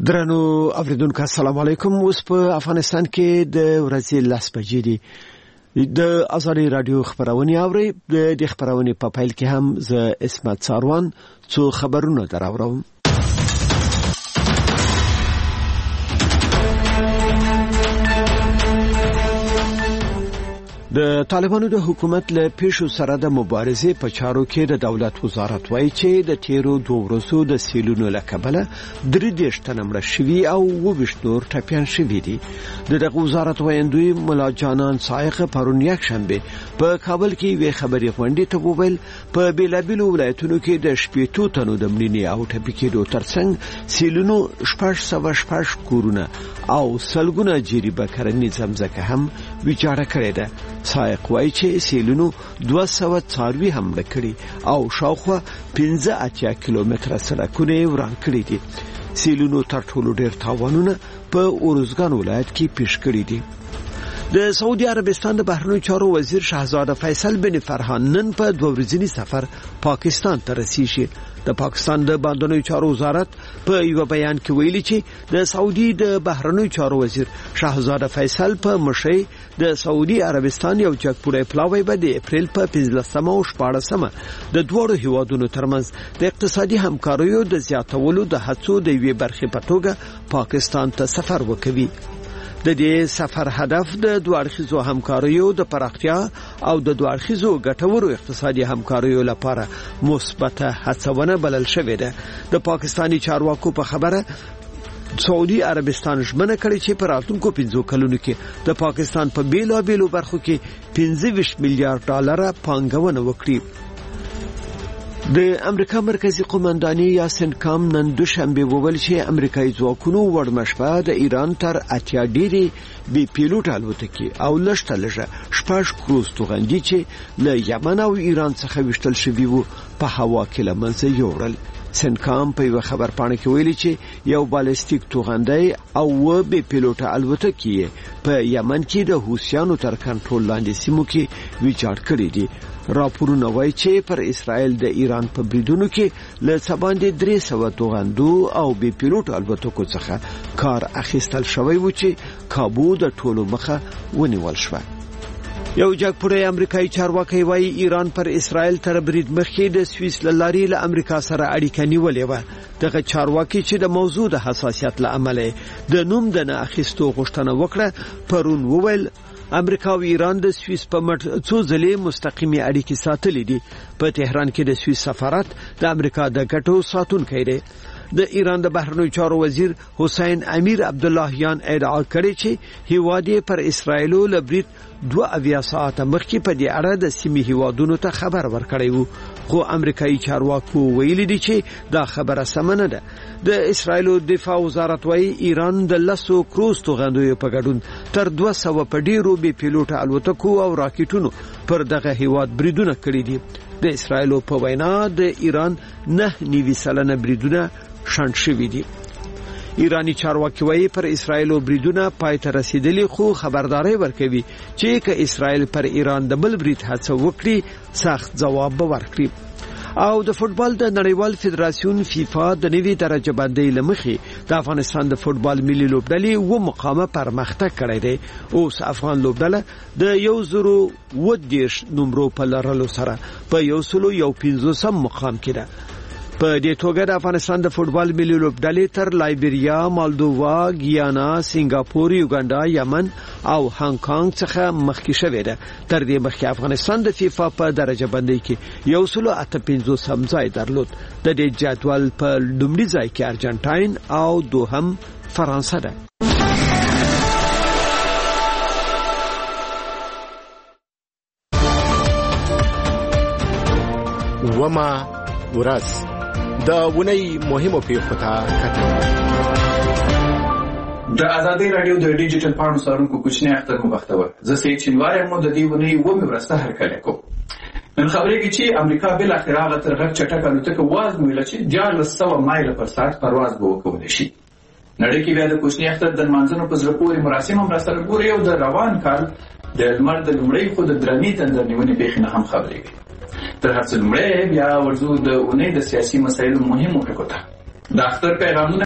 درنو اوریدونکو السلام علیکم. اوس په افغانستان کې د ورځې 10 بجې دي. د ازادي رادیو خبرونه اوري. د خبرونه په فایل کې هم ز اسمت ساروان څو خبرونه دراوړم. د طالبانو د حکومت له پیښو سره د مبارزې په چارو کې د دولت وزارت وایي چې د تیرو 2 ورځو د سیلونو له کبله 3 تنه مړه شوي او 20 نور ټپيان شوي دي. دغه وزارت وایندوی مولا جانان سایق پرون یک شنبه په کابل کې وی خبري غونډې ته وویل په بیلابیلو ولایتونو کې د 80 تنو د مړینې او ټپي کېدو ترڅنګ سیلونو 6 کورونه او سلګونه جریبه کرنې زمزکه هم ویجاړه کړې ده. سایق وایي چې سیلونو 200 څاروي حمله کړي او شاوخوا 15 کیلومتره سړکونه وران کړي دي. سیلونو تر ټولو ډېر تاوانونه په اورزګان ولایت کې پیښ کړي دي. د سعودي عربستان د بهرنیو چارو وزیر شاهزاده فیصل بن فرحان نن په 2 ورځني سفر پاکستان ته رسیدي. د پاکستان د بهرنیو چارو وزارت په یو بیان کې ویلي چې د سعودي د بهرنیو چارو وزیر شاهزاده فیصل په مشي د سعودي عربستان یو جګپوړی پلاوی به د اپریل په 15 او 14 د دوه هیوادونو ترمنځ د اقتصادي همکاریو د زیاتولو د هڅو د وی برخې په توګه پاکستان ته سفر وکوي. د دې سفر هدف د دوه اړخیزو همکاریو د پراختیا او د دوه اړخیزو ګټورو اقتصادي همکاریو لپاره مثبت هڅونه بلل شوې ده. د پاکستانی چارواکو په خبره سعودي عربستان ژمنه کړې چې په راتلونکو 5 کلونو کې د پاکستان په بیلابیلو برخو کې 25 میلیارډ ډالر پانګونه وکړي. د امریکا مرکزی قومنداني یاسین کام نن دوشنبه وویل چې امریکایي ځواکونو وړمشپه د ایران تر 80 ډیری بي پیلوټ الوتکې او لشته لږه 6 کروز توغندي چې له یمن او ایران څخه وشتل شوي وو په هوا کې لمنځه یوړل. سنکام په یو خبر پاڼه کې ویلي چې یو بالستیک توغندي او بي پیلوټ الوتکې په یمن کې د حوثیانو تر کنټرول لاندې سیمو کې ویجاړ کړي دي. راپورونه وایي چې پر اسرائیل د ایران په بریدونو کې له سباندې 300 توغندو او بي پیلوټ الوتکو څخه کار اخیستل شوی و چې کابو د ټولو مخه ونیول شو. یو جګپوړی امریکایي چارواکي وایي ایران پر اسرائیل تر برید مخکې د سویس لاري له امریکا سره اړیکه نیولې و. دغه چارواکي چې د موضوع د حساسیت له امله د نوم د نه اخیستو غوښتنه وکړه پرون وویل امریکا او ایران د سویس په مټ څو ځلې مستقیمي اړیکې ساتلې دي. په تهران کې د سویس سفارت د امریکا د ګټو ساتونکی دی. د ایران د بهرنیو چارو وزیر حسین امیر عبداللهیان ادعا کړې چې هیواد پر اسرائیل له برید 2 ساعته مخکې په دې اړه د سیمې هیوادونو ته خبر ورکړی وو، خو امریکایي چارواکو ویلي دي چې دا خبره سمه نه ده. د اسرائیل دفاع وزارت وايي ایران د 10 کروز توغندیو په ګډون تر 200 په ډیرو بي پیلوټ الوتکو او راکټونو پر دغه هیواد بریدونه کړي دي. د اسرائیل په وینا د ایران 9.9% بریدونه شنډ شوي دي. ایرانی چارواکي وايي پر اسرائیل بریدونه پای ته رسیدلی، خو خبرداري ورکوي چې که اسرائیل پر ایران د بل برید هڅه وکړي سخت ځواب به ورکړي. او د فوتبال د نړیوال فدراسیون فیفا د نوي درجه بندۍ لمخې د افغانستان د فوتبال ملي لوبډلې و مقامه پرمختګ کړی دی. اوس افغان لوبډله د 110 نمبر په لرلو سره په 115 مقام کې ده. په دې توګه د افغانستان د فوتبال ملي لوبډلې تر لایبیریا، مالدووا، ګیانا، سنگاپور، یوګاندا، یمن او هانګ کانګ څخه مخکې شوې ده. تر دې مخکې افغانستان د فیفا په درجه بندۍ کې 158 ځای درلود. د دې جدول په لومړي ځای کې ارجنټاین او دوهم فرانسه ده. وما ورځ د ونی مهمو پیښو ته کتل. د ازادي رادیو د ډیجیټل پاڼو سرونکو کوچنی اختر مو بختور. زه سید شینواری مو د دې ونی و مرسته هرکلی کوم. نن خبرې کې چې امریکا بل اخر هغه تر غږ چټک الوتکه وازمویل چې 1400 مایل پر ساعت پرواز به وکولای شي. نړۍ کې بیا د کوچنی اختر د منځنو په زړه پورې مراسم هم راستل ګوري او د روان کال د لمر د لومړۍ خو د درنې تندر نیونې پیښې نه هم خبرې کوي. تر هر څه لومړی بیا ورځو د اونۍ د سیاسي مسایلو مهمو ټکو ته. د اختر پیغامونه